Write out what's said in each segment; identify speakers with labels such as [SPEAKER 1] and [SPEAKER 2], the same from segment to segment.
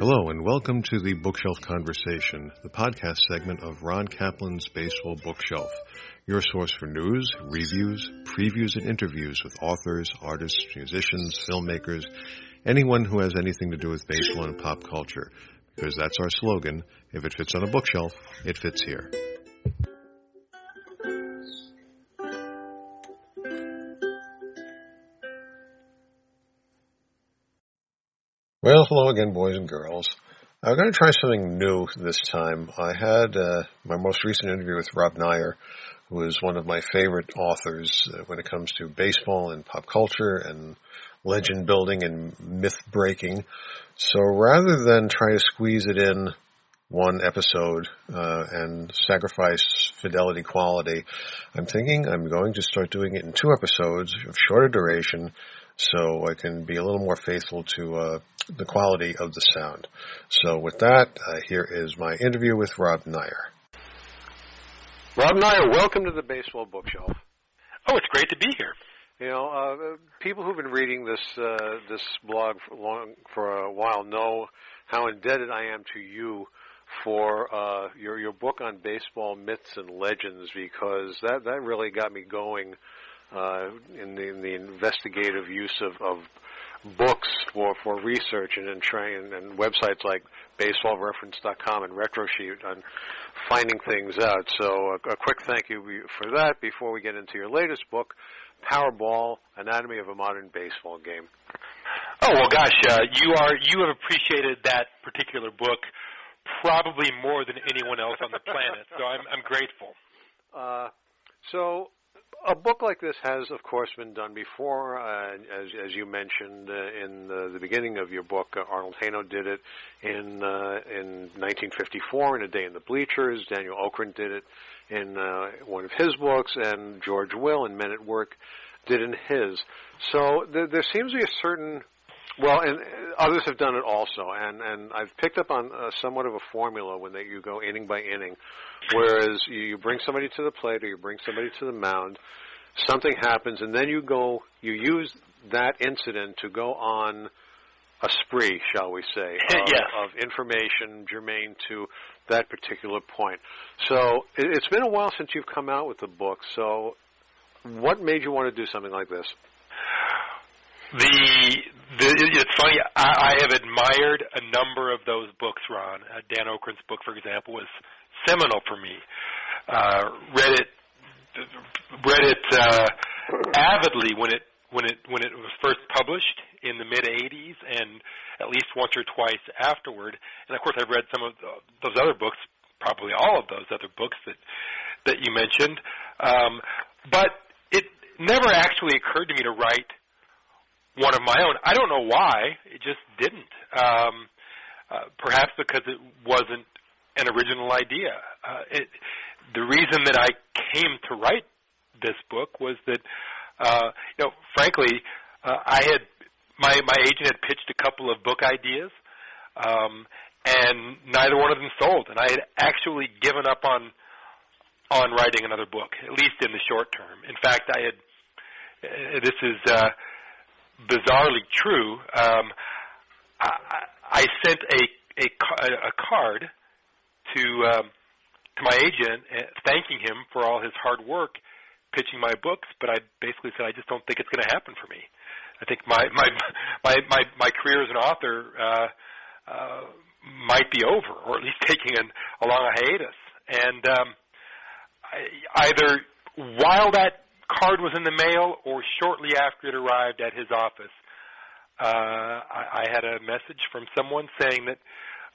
[SPEAKER 1] Hello, and welcome to the Bookshelf Conversation, the podcast segment of Ron Kaplan's Baseball Bookshelf, your source for news, reviews, previews, and interviews with authors, artists, musicians, filmmakers, anyone who has anything to do with baseball and pop culture. Because that's our slogan, if it fits on a bookshelf, it fits here. Well, hello again, boys and girls. I'm going to try something new this time. I had my most recent interview with Rob Neyer, who is one of my favorite authors when it comes to baseball and pop culture and legend building and myth breaking. So rather than try to squeeze it in one episode and sacrifice fidelity quality, I'm thinking I'm going to start doing it in 2 episodes of shorter duration so I can be a little more faithful to the quality of the sound. So with that, here is my interview with Rob Neyer. Rob Neyer, welcome to the Baseball Bookshelf.
[SPEAKER 2] Oh, it's great to be here.
[SPEAKER 1] You know, people who've been reading this blog for a while know how indebted I am to you for your book on baseball myths and legends, because that really got me going in the investigative use of books for research and websites like baseballreference.com and RetroSheet on finding things out. So a quick thank you for that before we get into your latest book, Powerball: Anatomy of a Modern Baseball Game.
[SPEAKER 2] Oh, well, gosh, you have appreciated that particular book probably more than anyone else on the planet, so I'm grateful.
[SPEAKER 1] So a book like this has, of course, been done before. As you mentioned in the beginning of your book, Arnold Haino did it in 1954 in A Day in the Bleachers. Daniel Okren did it in one of his books, and George Will in Men at Work did in his. So there seems to be a certain, well, and others have done it also, and I've picked up on somewhat of a formula when you go inning by inning, whereas you bring somebody to the plate or you bring somebody to the mound, something happens, and then you use that incident to go on a spree, shall we say, of information germane to that particular point. So it's been a while since you've come out with the book, so what made you want to do something like this?
[SPEAKER 2] It's funny, I have admired a number of those books, Ron. Dan Okren's book, for example, was seminal for me. Read it avidly when it was first published in the mid '80s, and at least once or twice afterward. And of course, I've read some of those other books, probably all of those other books that you mentioned. But it never actually occurred to me to write one of my own. I don't know why. It just didn't. Perhaps because it wasn't an original idea. The reason that I came to write this book was that, frankly, my agent had pitched a couple of book ideas, and neither one of them sold. And I had actually given up on writing another book, at least in the short term. In fact, this is bizarrely true. I sent a card to my agent thanking him for all his hard work pitching my books, but I basically said I just don't think it's going to happen for me. I think my career as an author might be over, or at least taking a long hiatus. And either while that card was in the mail or shortly after it arrived at his office, I had a message from someone saying that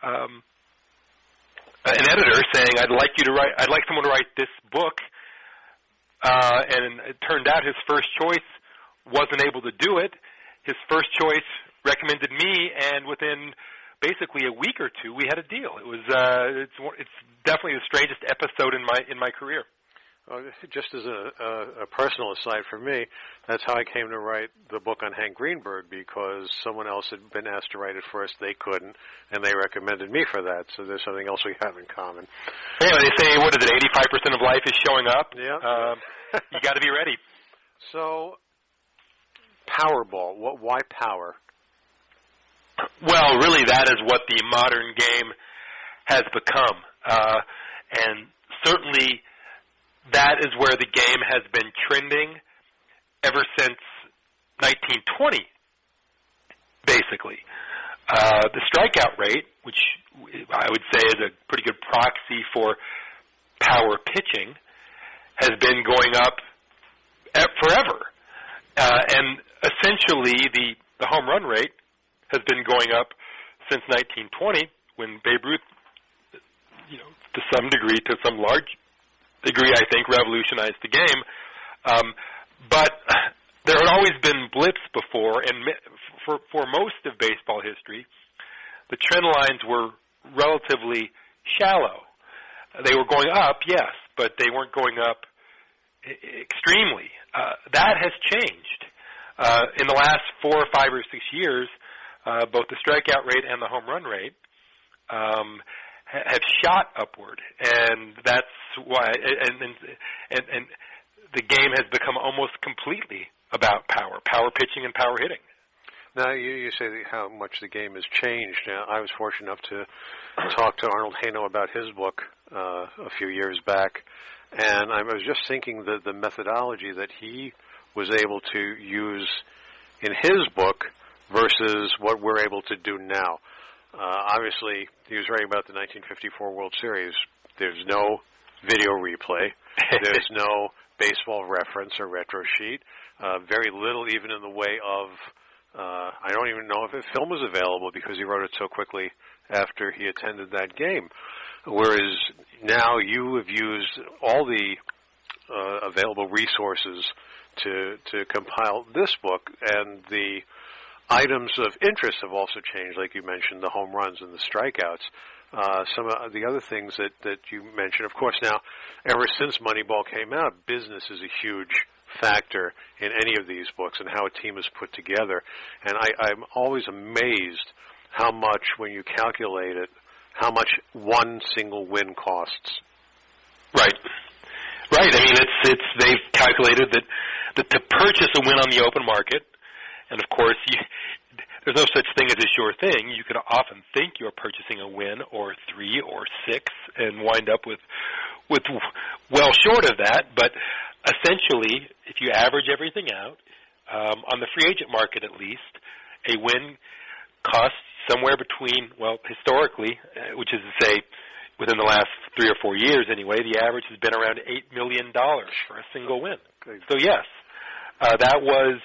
[SPEAKER 2] an editor saying I'd like someone to write this book, and it turned out his first choice wasn't able to do it. His first choice recommended me, and within basically a week or two, we had a deal. It was it's definitely the strangest episode in my career.
[SPEAKER 1] Just as a personal aside for me, that's how I came to write the book on Hank Greenberg, because someone else had been asked to write it first. They couldn't, and they recommended me for that. So there's something else we have in common.
[SPEAKER 2] Anyway, they say, what is it, 85% of life is showing up?
[SPEAKER 1] Yeah.
[SPEAKER 2] You got to be ready.
[SPEAKER 1] So, Powerball. Why power?
[SPEAKER 2] Well, really, that is what the modern game has become. And certainly that is where the game has been trending ever since 1920, basically. The strikeout rate, which I would say is a pretty good proxy for power pitching, has been going up forever. And essentially the home run rate has been going up since 1920, when Babe Ruth, to some large degree, I think, revolutionized the game. But there had always been blips before, and for most of baseball history, the trend lines were relatively shallow. They were going up, yes, but they weren't going up extremely. That has changed. In the last 4 or 5 or 6 years, both the strikeout rate and the home run rate have shot upward, and that's why. And the game has become almost completely about power pitching and power hitting.
[SPEAKER 1] Now, you say how much the game has changed. Now, I was fortunate enough to talk to Arnold Haino about his book a few years back, and I was just thinking that the methodology that he was able to use in his book versus what we're able to do now. Obviously, he was writing about the 1954 World Series. There's no video replay. There's no baseball reference or retro sheet. Very little even in the way of, I don't even know if a film was available because he wrote it so quickly after he attended that game. Whereas now you have used all the available resources to compile this book, and the items of interest have also changed, like you mentioned, the home runs and the strikeouts. Some of the other things that you mentioned, of course, now, ever since Moneyball came out, business is a huge factor in any of these books and how a team is put together. And I'm always amazed how much, when you calculate it, how much one single win costs.
[SPEAKER 2] Right. Right. I mean, they've calculated that to purchase a win on the open market, and of course, there's no such thing as a sure thing. You could often think you're purchasing a win or 3 or 6 and wind up with well short of that. But essentially, if you average everything out, on the free agent market at least, a win costs somewhere between, well, historically, which is to say within the last 3 or 4 years anyway, the average has been around $8 million for a single win. Okay. So yes, that was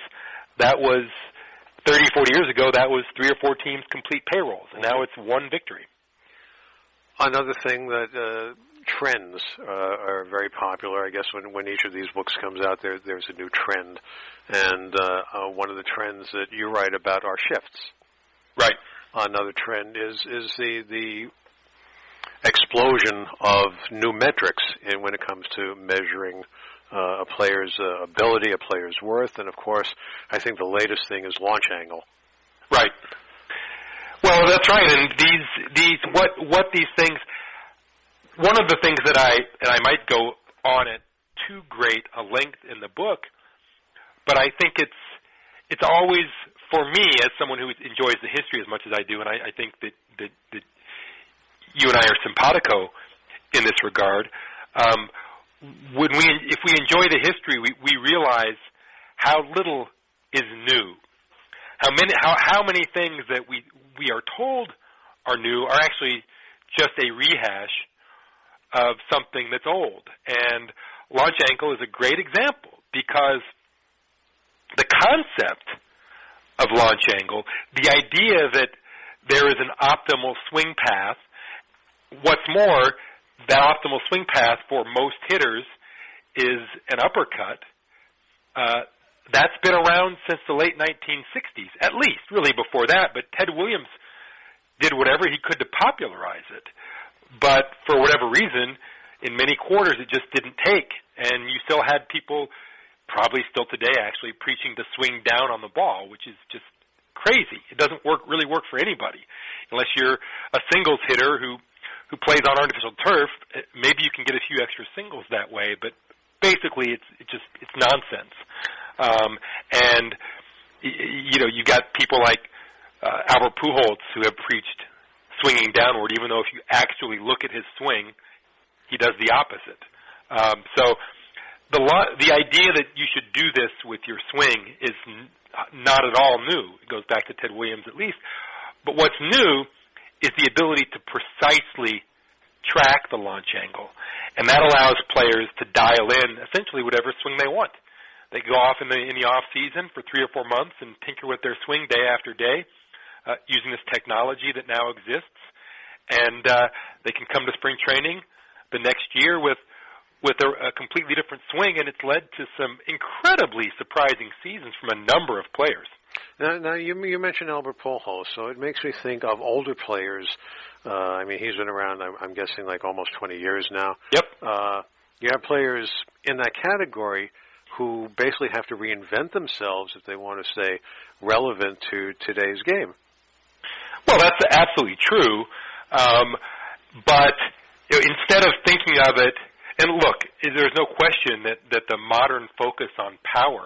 [SPEAKER 2] 30, 40 years ago, that was 3 or 4 teams' complete payrolls, and now it's one victory.
[SPEAKER 1] Another thing that trends are very popular. I guess when each of these books comes out, there's a new trend, and one of the trends that you write about are shifts.
[SPEAKER 2] Right.
[SPEAKER 1] Another trend is the explosion of new metrics when it comes to measuring a player's ability, a player's worth, and of course, I think the latest thing is launch angle.
[SPEAKER 2] Right. Well, that's right. And what these things. One of the things that I might go on at too great a length in the book, but I think it's always, for me, as someone who enjoys the history as much as I do, and I think that you and I are simpatico in this regard. If we enjoy the history, we realize how little is new. How many things that we are told are new are actually just a rehash of something that's old. And launch angle is a great example because the concept of launch angle, the idea that there is an optimal swing path, what's more, that optimal swing path for most hitters is an uppercut. That's been around since the late 1960s, at least, really before that. But Ted Williams did whatever he could to popularize it. But for whatever reason, in many quarters, it just didn't take. And you still had people, probably still today actually, preaching to swing down on the ball, which is just crazy. It doesn't really work for anybody. Unless you're a singles hitter who plays on artificial turf, maybe you can get a few extra singles that way, but basically it's nonsense. And you got people like Albert Pujols who have preached swinging downward, even though if you actually look at his swing, he does the opposite. So the idea that you should do this with your swing is not at all new. It goes back to Ted Williams at least. But what's new is the ability to precisely track the launch angle. And that allows players to dial in essentially whatever swing they want. They go off in the off season for 3 or 4 months and tinker with their swing day after day using this technology that now exists. And they can come to spring training the next year with a completely different swing, and it's led to some incredibly surprising seasons from a number of players.
[SPEAKER 1] Now you mentioned Albert Pujols, so it makes me think of older players. I mean, he's been around, I'm guessing, like almost 20 years now.
[SPEAKER 2] Yep.
[SPEAKER 1] You have players in that category who basically have to reinvent themselves if they want to stay relevant to today's game.
[SPEAKER 2] Well, that's absolutely true. But instead of thinking of it, and look, there's no question that the modern focus on power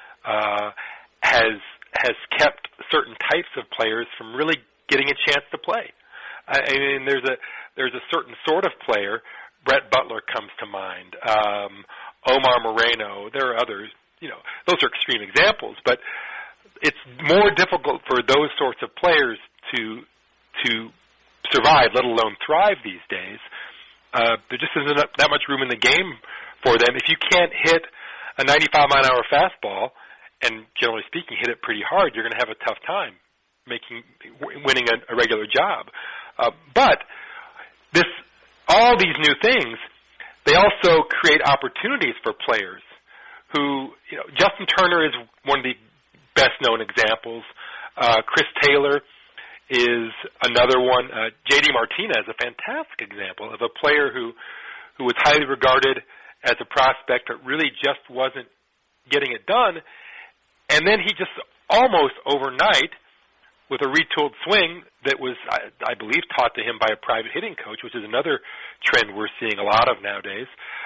[SPEAKER 2] has kept certain types of players from really getting a chance to play. I mean, there's a certain sort of player. Brett Butler comes to mind. Omar Moreno. There are others. Those are extreme examples, but it's more difficult for those sorts of players to survive, let alone thrive these days. There just isn't that much room in the game for them. If you can't hit a 95-mile-an-hour fastball, and generally speaking, hit it pretty hard, you're going to have a tough time winning a regular job. But all these new things, they also create opportunities for players who, Justin Turner is one of the best-known examples. Chris Taylor is another one. J.D. Martinez, a fantastic example of a player who was highly regarded as a prospect but really just wasn't getting it done. And then he just almost overnight, with a retooled swing that was, I believe, taught to him by a private hitting coach, which is another trend we're seeing a lot of nowadays.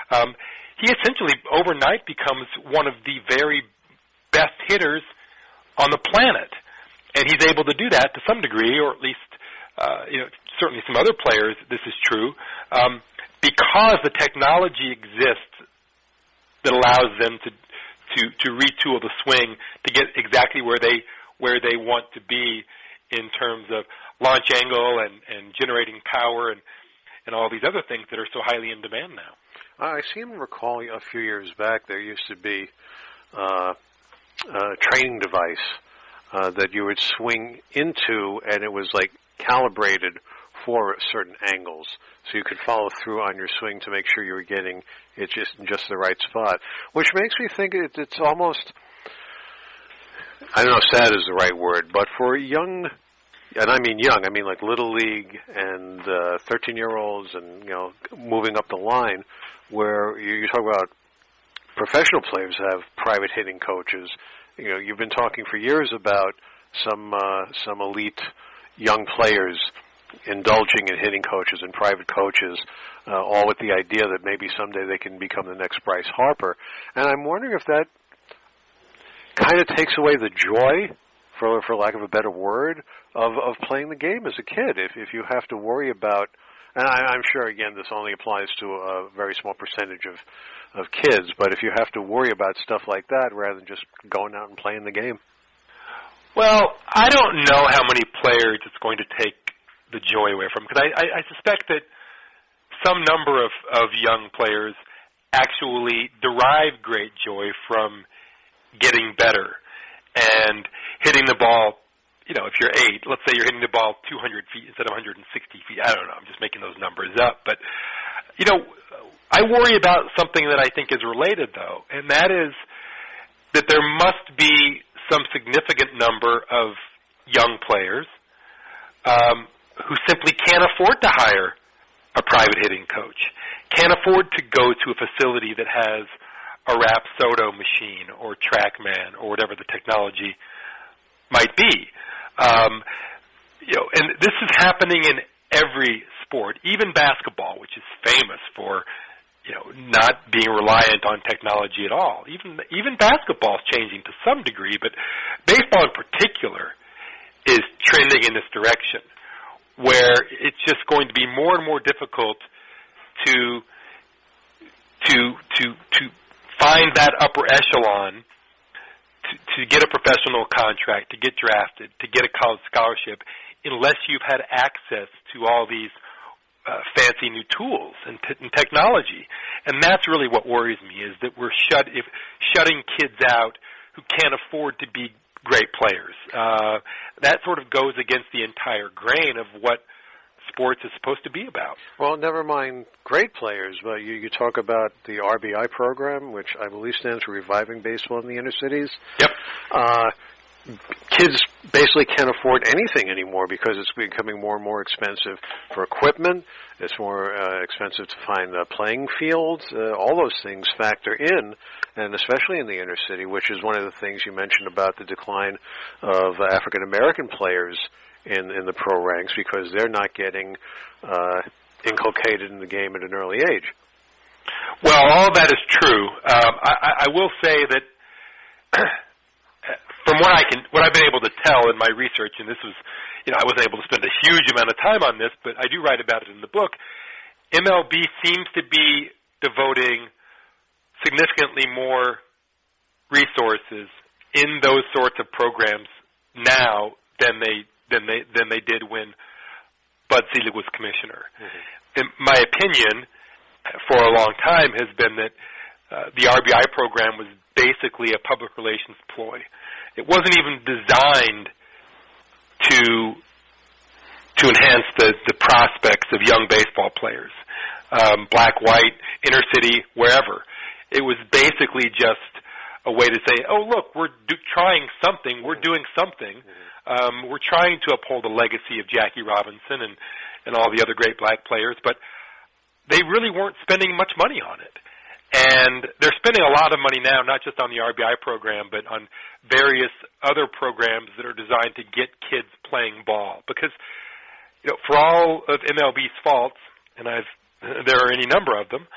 [SPEAKER 2] He essentially overnight becomes one of the very best hitters on the planet. And he's able to do that to some degree, or at least, certainly some other players, this is true, because the technology exists that allows them to retool the swing to get exactly where they want to be in terms of launch angle and generating power and all these other things that are so highly in demand now.
[SPEAKER 1] I seem to recall a few years back there used to be a training device that you would swing into, and it was like calibrated for certain angles, so you could follow through on your swing to make sure you were getting it just the right spot. Which makes me think it's almost, I don't know if sad is the right word, but for young, and I mean young, I mean like Little League and 13-year-olds and moving up the line, where you talk about professional players have private hitting coaches. You've been talking for years about some elite young players indulging in hitting coaches and private coaches, all with the idea that maybe someday they can become the next Bryce Harper. And I'm wondering if that kind of takes away the joy, for lack of a better word, of playing the game as a kid. If you have to worry about, and I'm sure, again, this only applies to a very small percentage of kids, but if you have to worry about stuff like that rather than just going out and playing the game.
[SPEAKER 2] Well, I don't know how many players it's going to take the joy away from, because I suspect that some number of young players actually derive great joy from getting better and hitting the ball. If you're 8, let's say you're hitting the ball 200 feet instead of 160 feet. I don't know. I'm just making those numbers up. But, I worry about something that I think is related, though, and that is that there must be some significant number of young players who simply can't afford to hire a private hitting coach, can't afford to go to a facility that has a Rapsodo machine or TrackMan or whatever the technology might be. And this is happening in every sport, even basketball, which is famous for not being reliant on technology at all. Even basketball is changing to some degree, but baseball in particular is trending in this direction, where it's just going to be more and more difficult to find that upper echelon to get a professional contract, to get drafted, to get a college scholarship, unless you've had access to all these fancy new tools and technology. And that's really what worries me, is that we're shutting kids out who can't afford to be great players. That sort of goes against the entire grain of what sports is supposed to be about.
[SPEAKER 1] Well, never mind great players, but you talk about the RBI program, which I believe stands for Reviving Baseball in the Inner Cities.
[SPEAKER 2] Yep.
[SPEAKER 1] Kids basically can't afford anything anymore because it's becoming more and more expensive for equipment. It's more expensive to find playing fields. All those things factor in, and especially in the inner city, which is one of the things you mentioned about the decline of African American players in the pro ranks, because they're not getting inculcated in the game at an early age.
[SPEAKER 2] Well, all of that is true. I will say that from what I've been able to tell in my research, and this was, I wasn't able to spend a huge amount of time on this, but I do write about it in the book. MLB seems to be devoting significantly more resources in those sorts of programs now than they did when Bud Selig was commissioner. Mm-hmm. In my opinion, for a long time, has been that the RBI program was basically a public relations ploy. It wasn't even designed to enhance the prospects of young baseball players, black, white, inner city, wherever. It was basically just a way to say, oh, look, we're trying something, we're doing something. We're trying to uphold the legacy of Jackie Robinson and all the other great black players, but they really weren't spending much money on it. And they're spending a lot of money now, not just on the RBI program, but on various other programs that are designed to get kids playing ball. Because, for all of MLB's faults, and there are any number of them,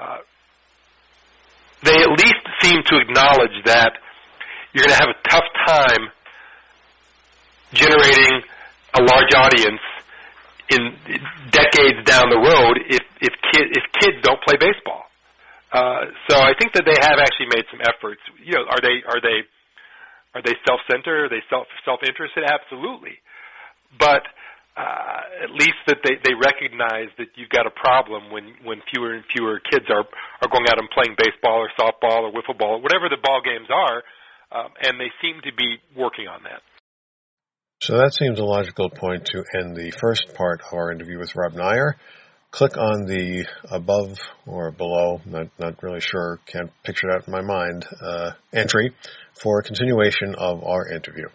[SPEAKER 2] they at least seem to acknowledge that you're going to have a tough time generating a large audience in decades down the road if kids don't play baseball. So I think that they have actually made some efforts. Are they self-centered? Are they self-interested? Absolutely. But at least that they recognize that you've got a problem when fewer and fewer kids are going out and playing baseball or softball or wiffle ball, whatever the ball games are, and they seem to be working on that.
[SPEAKER 3] So that seems a logical point to end the first part of our interview with Rob Neyer. Click on the above or below, not really sure, can't picture that in my mind, entry for a continuation of our interview.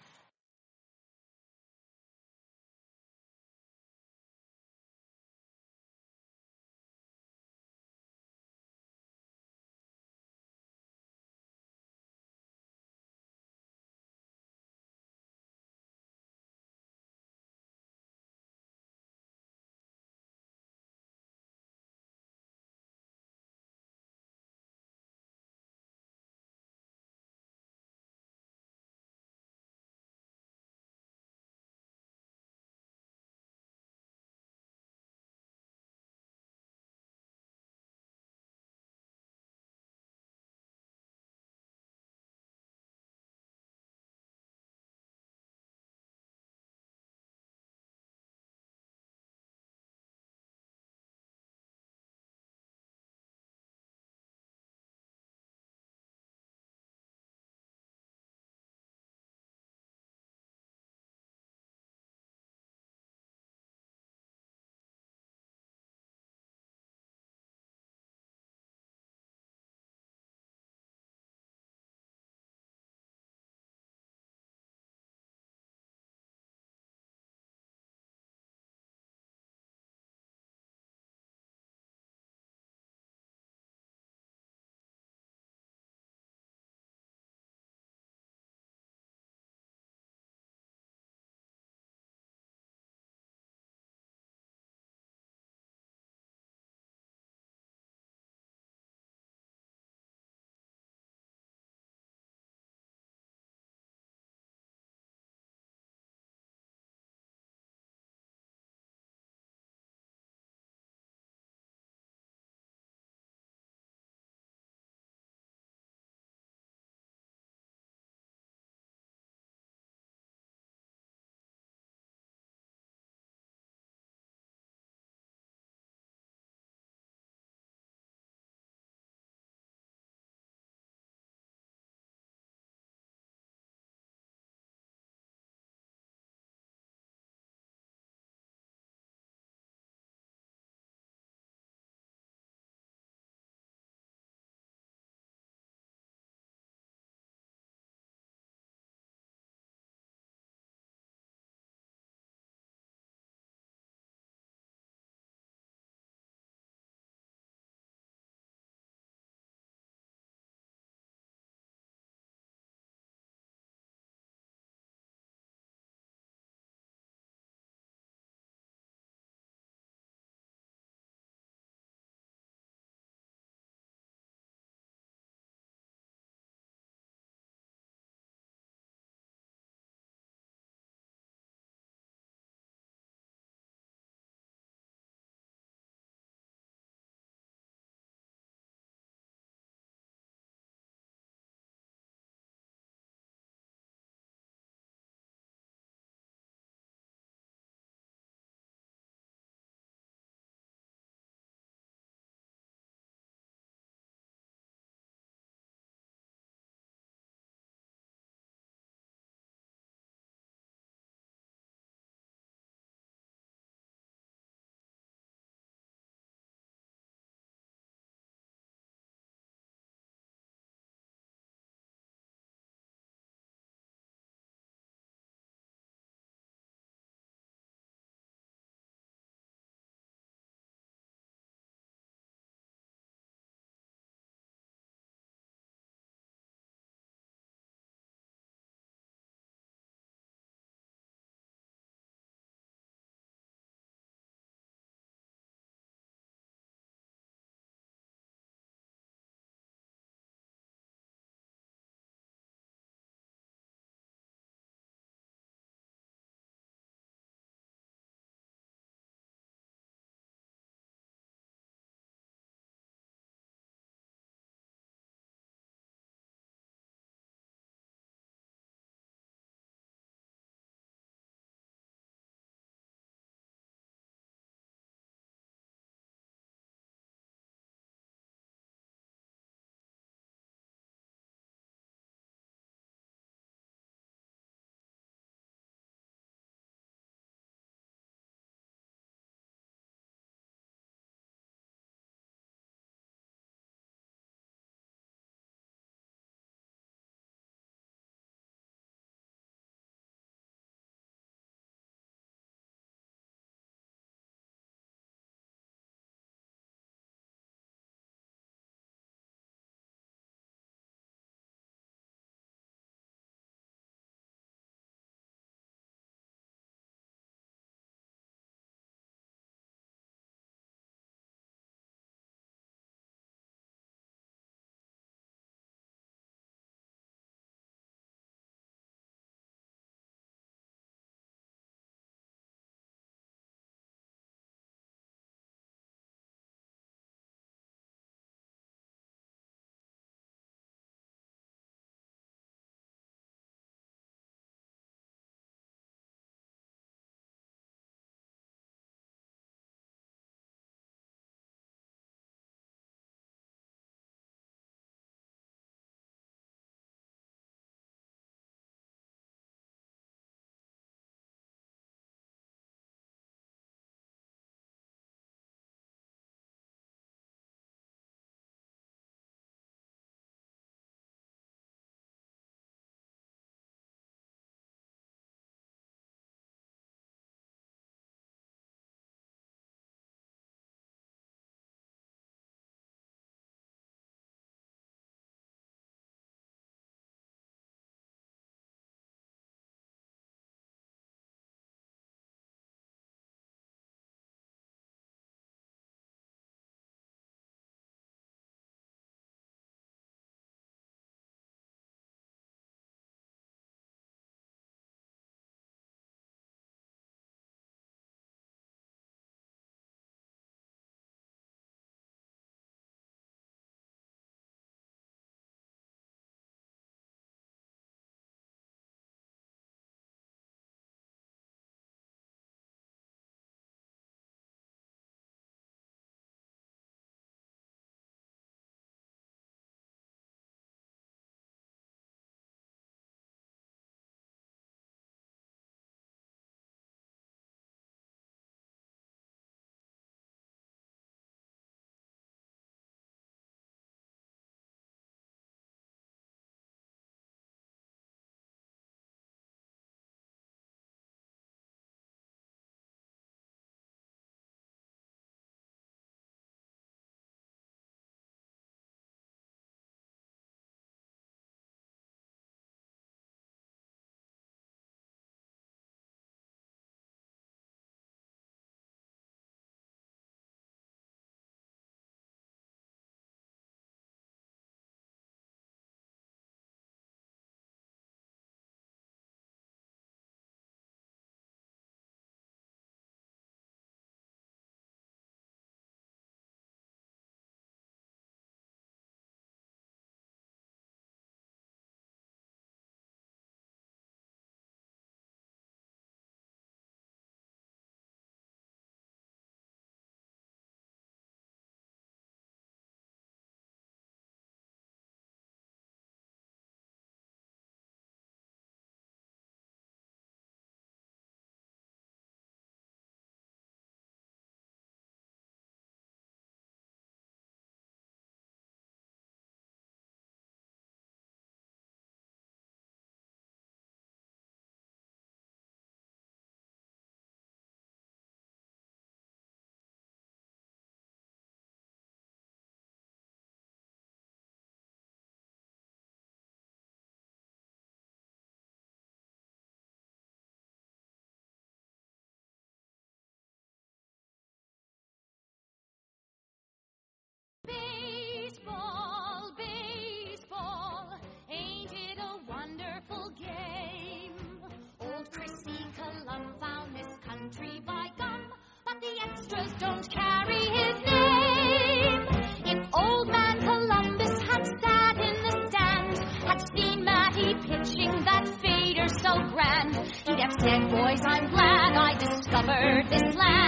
[SPEAKER 4] heroes don't carry his name. If old man Columbus had sat in the stands, had seen Matty pitching that fader so grand, he'd have said, boys, I'm glad I discovered this land.